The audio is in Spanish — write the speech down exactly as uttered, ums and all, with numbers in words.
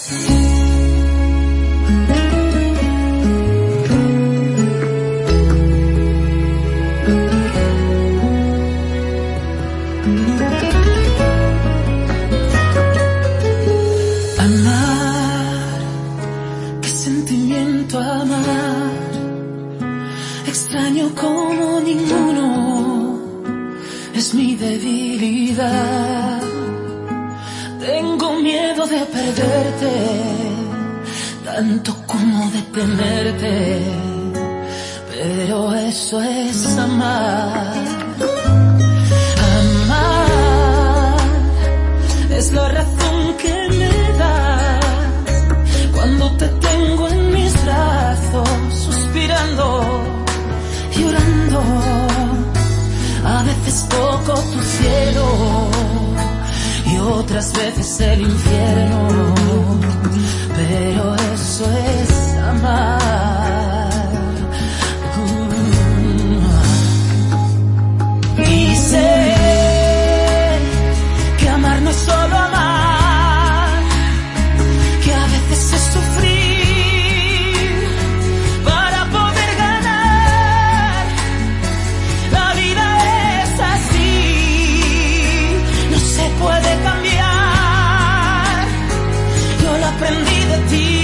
Amar, qué sentimiento amar, extraño como ninguno, es mi debilidad. Tengo miedo de perderte, tanto como de tenerte, pero eso es amar. Amar es la razón que me das cuando te tengo en mis brazos, suspirando, llorando. A veces toco tu cielo y otras veces el infierno, pero eso es amar. Y sé que amar no es solo amar, que a veces es sufrir para poder ganar. La vida es así, no se puede cambiar. Yo lo aprendí de ti.